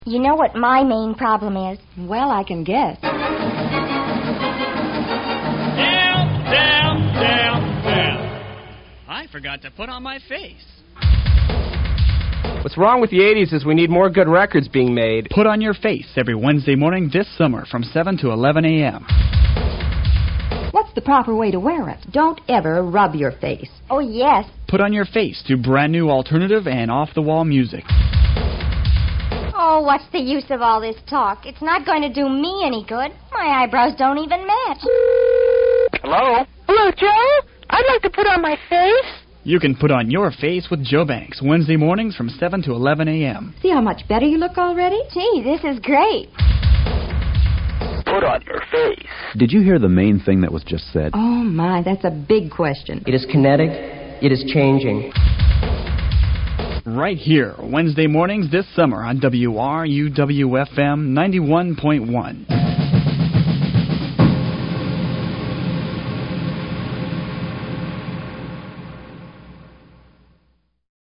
You know what my main problem is? Well, I can guess. Down. I forgot to put on my face. What's wrong with the 80s is we need more good records being made. Put on your face every Wednesday morning this summer from 7 to 11 a.m. What's the proper way to wear it? Don't ever rub your face. Oh, yes. Put on your face to brand new alternative and off-the-wall music. Oh, what's the use of all this talk? It's not going to do me any good. My eyebrows don't even match. Hello? Hello, Joe? I'd like to put on my face. You can put on your face with Joe Banks Wednesday mornings from 7 to 11 a.m. See how much better you look already? Gee, this is great. Put on your face. Did you hear the main thing that was just said? Oh, my, that's a big question. It is kinetic. It is changing. Right here, Wednesday mornings this summer on WRUW-FM 91.1.